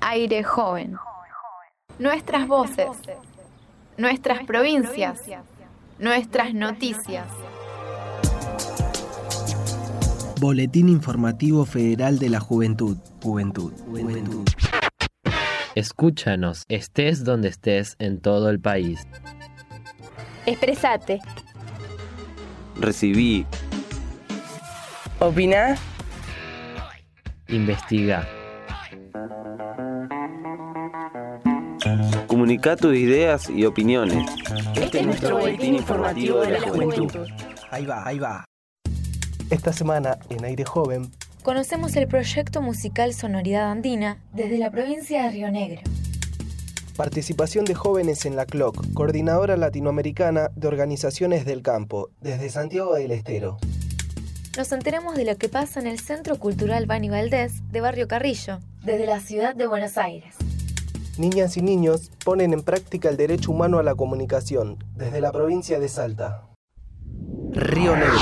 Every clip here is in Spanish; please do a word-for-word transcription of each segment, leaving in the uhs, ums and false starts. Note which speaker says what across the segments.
Speaker 1: Aire Joven. Nuestras voces, nuestras provincias, nuestras noticias.
Speaker 2: Boletín Informativo Federal de la Juventud. Juventud. Juventud.
Speaker 3: Escúchanos, estés donde estés en todo el país.
Speaker 4: Expresate.
Speaker 5: Recibí.
Speaker 6: Opina.
Speaker 3: Investiga.
Speaker 5: Comunica tus ideas y opiniones.
Speaker 6: Este es nuestro boletín informativo de la juventud.
Speaker 2: Ahí va, ahí va. Esta semana en Aire Joven
Speaker 7: conocemos el proyecto musical Sonoridad Andina desde la provincia de Río Negro.
Speaker 2: Participación de jóvenes en la C L O C, Coordinadora Latinoamericana de Organizaciones del Campo, desde Santiago del Estero.
Speaker 7: Nos enteramos de lo que pasa en el Centro Cultural Bani Valdés de Barrio Carrillo, desde la ciudad de Buenos Aires.
Speaker 2: Niñas y niños ponen en práctica el derecho humano a la comunicación, desde la provincia de Salta. Río Negro.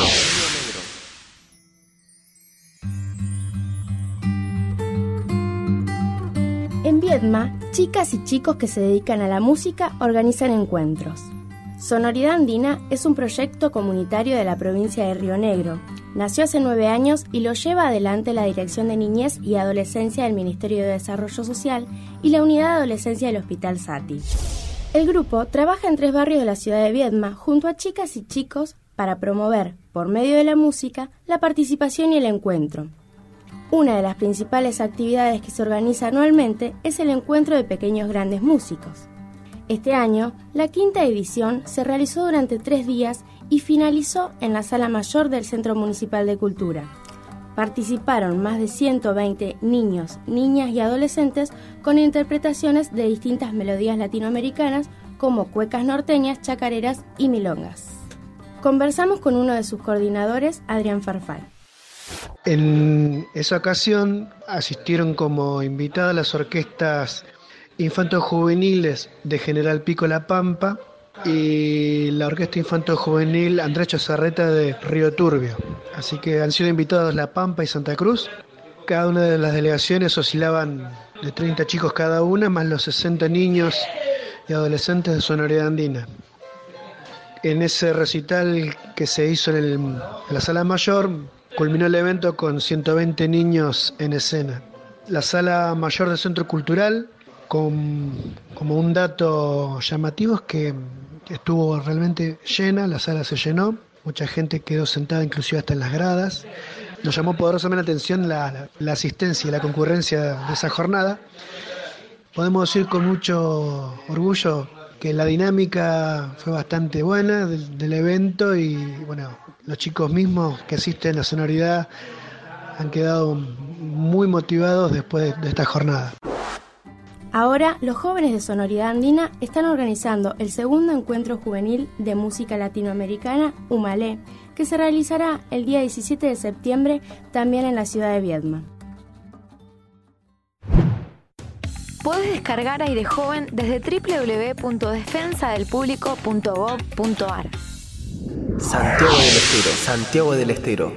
Speaker 4: En Viedma, chicas y chicos que se dedican a la música organizan encuentros. Sonoridad Andina es un proyecto comunitario de la provincia de Río Negro. Nació hace nueve años y lo lleva adelante la Dirección de Niñez y Adolescencia del Ministerio de Desarrollo Social y la Unidad de Adolescencia del Hospital Sati. El grupo trabaja en tres barrios de la ciudad de Viedma junto a chicas y chicos para promover, por medio de la música, la participación y el encuentro. Una de las principales actividades que se organiza anualmente es el Encuentro de Pequeños Grandes Músicos. Este año, la quinta edición se realizó durante tres días y finalizó en la Sala Mayor del Centro Municipal de Cultura. Participaron más de ciento veinte niños, niñas y adolescentes con interpretaciones de distintas melodías latinoamericanas como cuecas norteñas, chacareras y milongas. Conversamos con uno de sus coordinadores, Adrián Farfán.
Speaker 8: En esa ocasión asistieron como invitadas las orquestas infanto-juveniles de General Pico La Pampa y la orquesta infanto-juvenil Andrés Chozarreta de Río Turbio. Así que han sido invitados La Pampa y Santa Cruz. Cada una de las delegaciones oscilaban de treinta chicos cada una, más los sesenta niños y adolescentes de Sonoridad Andina. En ese recital que se hizo en, el, en la Sala Mayor, culminó el evento con ciento veinte niños en escena. La Sala Mayor del Centro Cultural, con, como un dato llamativo, es que estuvo realmente llena, la sala se llenó, mucha gente quedó sentada inclusive hasta en las gradas. Nos llamó poderosamente la atención la, la, la asistencia y la concurrencia de esa jornada. Podemos decir con mucho orgullo que la dinámica fue bastante buena del, del evento y bueno, los chicos mismos que asisten a Sonoridad han quedado muy motivados después de, de esta jornada.
Speaker 4: Ahora, los jóvenes de Sonoridad Andina están organizando el segundo encuentro juvenil de música latinoamericana, Humalé, que se realizará el día diecisiete de septiembre también en la ciudad de Viedma.
Speaker 7: Puedes descargar Aire Joven desde doble u doble u doble u punto defensa del público punto gob punto ar.
Speaker 2: Santiago del Estero, Santiago del Estero.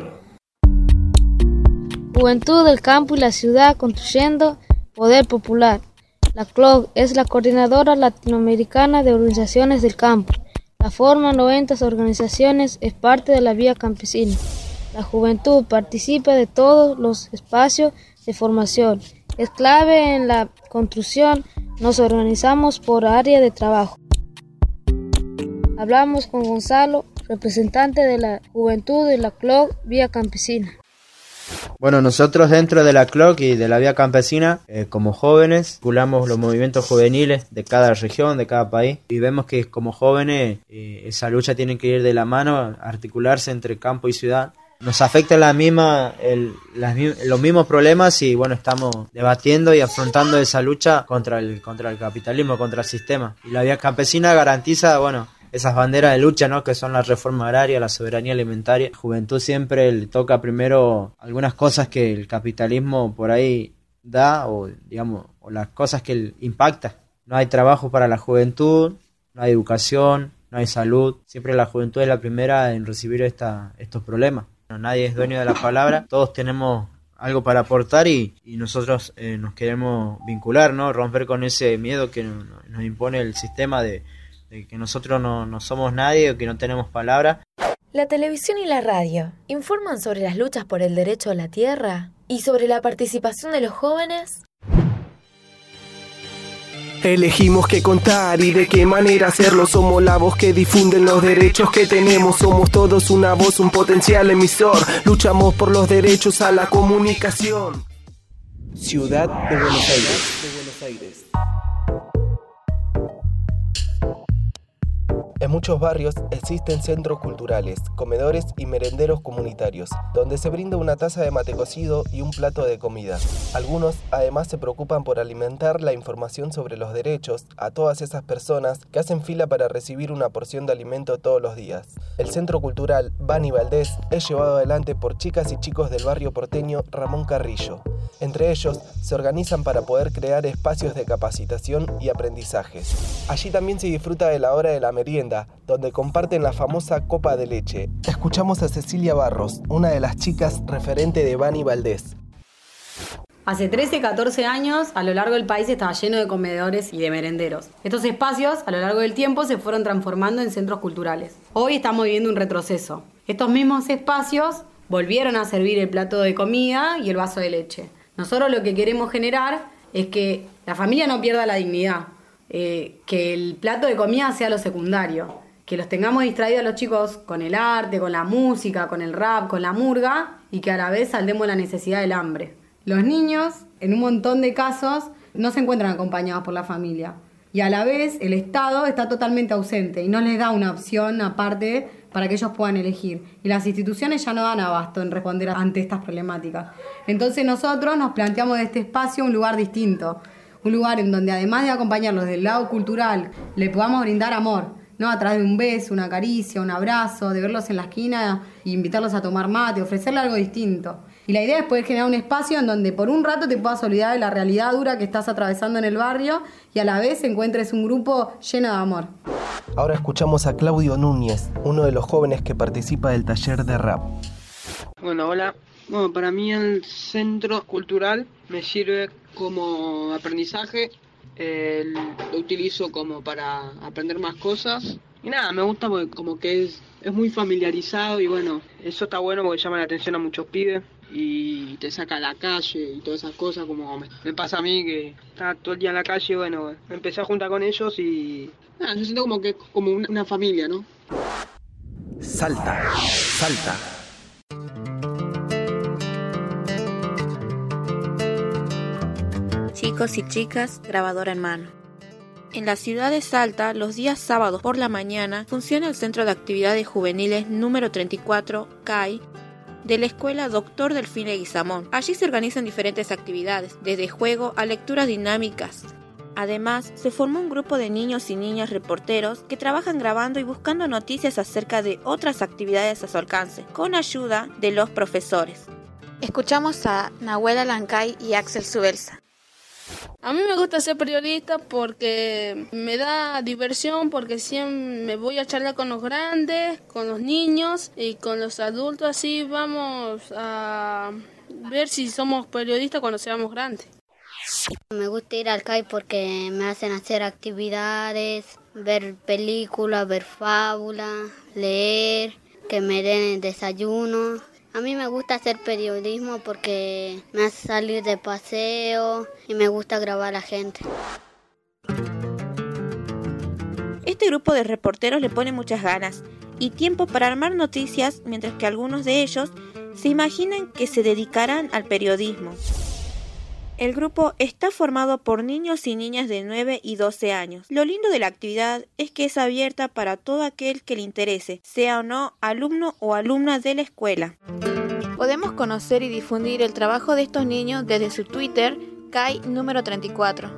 Speaker 9: Juventud del campo y la ciudad construyendo poder popular. La C L O C es la Coordinadora Latinoamericana de Organizaciones del Campo. La forma noventa organizaciones, es parte de la Vía Campesina. La juventud participa de todos los espacios de formación. Es clave en la construcción. Nos organizamos por área de trabajo. Hablamos con Gonzalo, representante de la juventud de la C L O C Vía Campesina.
Speaker 10: Bueno, nosotros dentro de la C L O C y de la Vía Campesina, eh, como jóvenes, vinculamos los movimientos juveniles de cada región, de cada país, y vemos que como jóvenes eh, esa lucha tiene que ir de la mano, articularse entre campo y ciudad. Nos afecta la misma, el, las, los mismos problemas y bueno, estamos debatiendo y afrontando esa lucha contra el, contra el capitalismo, contra el sistema. Y la Vía Campesina garantiza, bueno, esas banderas de lucha, ¿no? Que son la reforma agraria, la soberanía alimentaria. La juventud siempre le toca primero algunas cosas que el capitalismo por ahí da o digamos o las cosas que él impacta. No hay trabajo para la juventud, no hay educación, no hay salud. Siempre la juventud es la primera en recibir esta, estos problemas. No, nadie es dueño de la palabra. Todos tenemos algo para aportar y, y nosotros eh, nos queremos vincular, ¿no? Romper con ese miedo que nos, nos impone el sistema de, de que nosotros no, no somos nadie o que no tenemos palabra.
Speaker 7: La televisión y la radio informan sobre las luchas por el derecho a la tierra y sobre la participación de los jóvenes.
Speaker 2: Elegimos qué contar y de qué manera hacerlo. Somos la voz que difunden los derechos que tenemos. Somos todos una voz, un potencial emisor. Luchamos por los derechos a la comunicación. Ciudad de Buenos Aires. De Buenos Aires. En muchos barrios existen centros culturales, comedores y merenderos comunitarios, donde se brinda una taza de mate cocido y un plato de comida. Algunos además se preocupan por alimentar la información sobre los derechos a todas esas personas que hacen fila para recibir una porción de alimento todos los días. El Centro Cultural Bani Valdés es llevado adelante por chicas y chicos del barrio porteño Ramón Carrillo. Entre ellos se organizan para poder crear espacios de capacitación y aprendizajes. Allí también se disfruta de la hora de la merienda, donde comparten la famosa copa de leche. Escuchamos a Cecilia Barros, una de las chicas referente de Bani Valdés.
Speaker 11: Hace trece, catorce años, a lo largo del país estaba lleno de comedores y de merenderos. Estos espacios, a lo largo del tiempo, se fueron transformando en centros culturales. Hoy estamos viviendo un retroceso. Estos mismos espacios volvieron a servir el plato de comida y el vaso de leche. Nosotros lo que queremos generar es que la familia no pierda la dignidad, eh, que el plato de comida sea lo secundario, que los tengamos distraídos a los chicos con el arte, con la música, con el rap, con la murga, y que a la vez saldemos la necesidad del hambre. Los niños, en un montón de casos, no se encuentran acompañados por la familia, y a la vez el Estado está totalmente ausente y no les da una opción aparte para que ellos puedan elegir. Y las instituciones ya no dan abasto en responder ante estas problemáticas. Entonces nosotros nos planteamos de este espacio un lugar distinto, un lugar en donde además de acompañarlos del lado cultural, le podamos brindar amor, ¿no? A través de un beso, una caricia, un abrazo, de verlos en la esquina e invitarlos a tomar mate, ofrecerle algo distinto. Y la idea es poder generar un espacio en donde por un rato te puedas olvidar de la realidad dura que estás atravesando en el barrio y a la vez encuentres un grupo lleno de amor.
Speaker 2: Ahora escuchamos a Claudio Núñez, uno de los jóvenes que participa del taller de rap.
Speaker 12: Bueno, hola. Bueno, para mí el centro cultural me sirve como aprendizaje. Eh, lo utilizo como para aprender más cosas. Y nada, me gusta porque como que es, es muy familiarizado y bueno, eso está bueno porque llama la atención a muchos pibes y te saca a la calle y todas esas cosas, como me, me pasa a mí que estaba todo el día en la calle y bueno, me empecé a juntar con ellos y nada, yo siento como que como una, una familia, ¿no?
Speaker 2: Salta, salta.
Speaker 13: Chicos y chicas, grabadora en mano. En la ciudad de Salta, los días sábados por la mañana, funciona el Centro de Actividades Juveniles número treinta y cuatro, C A I, de la Escuela Doctor Delfín Leguizamón. Allí se organizan diferentes actividades, desde juego a lecturas dinámicas. Además, se formó un grupo de niños y niñas reporteros que trabajan grabando y buscando noticias acerca de otras actividades a su alcance, con ayuda de los profesores.
Speaker 1: Escuchamos a Nahuel Alancay y Axel Subelsa.
Speaker 9: A mí me gusta ser periodista porque me da diversión, porque siempre me voy a charlar con los grandes, con los niños y con los adultos, así vamos a ver si somos periodistas cuando seamos grandes.
Speaker 14: Me gusta ir al C A I porque me hacen hacer actividades, ver películas, ver fábulas, leer, que me den el desayuno. A mí me gusta hacer periodismo porque me hace salir de paseo y me gusta grabar a la gente.
Speaker 13: Este grupo de reporteros le pone muchas ganas y tiempo para armar noticias, mientras que algunos de ellos se imaginan que se dedicarán al periodismo. El grupo está formado por niños y niñas de nueve y doce años. Lo lindo de la actividad es que es abierta para todo aquel que le interese, sea o no alumno o alumna de la escuela.
Speaker 1: Podemos conocer y difundir el trabajo de estos niños desde su Twitter, C A I número treinta y cuatro.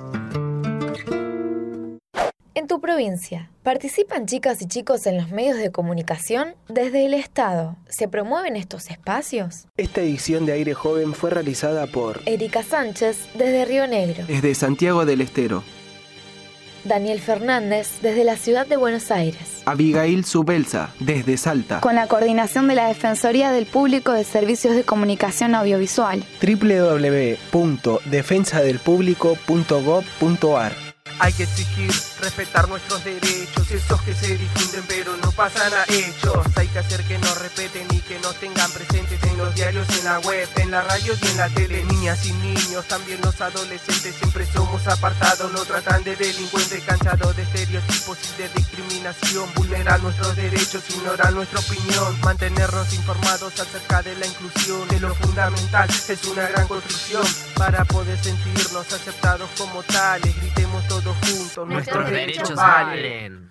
Speaker 7: En tu provincia, ¿participan chicas y chicos en los medios de comunicación? Desde el Estado, ¿se promueven estos espacios?
Speaker 2: Esta edición de Aire Joven fue realizada por
Speaker 7: Erika Sánchez, desde Río Negro.
Speaker 2: Desde Santiago del Estero.
Speaker 7: Daniel Fernández, desde la ciudad de Buenos Aires.
Speaker 2: Abigail Subelsa, desde Salta.
Speaker 15: Con la coordinación de la Defensoría del Público de Servicios de Comunicación Audiovisual.
Speaker 2: doble u doble u doble u punto defensa del público punto gob punto ar. Hay que exigir, respetar nuestros derechos, esos que se difunden pero no pasan a hechos. Hay que hacer que nos respeten y que nos tengan presentes en los diarios, en la web, en la radio y en la tele. Niñas y niños, también los adolescentes, siempre somos apartados. No tratan de delincuentes, cansados de estereotipos y de discriminación. Vulnerar nuestros derechos, ignorar nuestra opinión. Mantenernos informados acerca de la inclusión es lo fundamental, es una gran construcción para poder sentirnos aceptados como tales. Gritemos todos juntos, nuestros, nuestros derechos valen.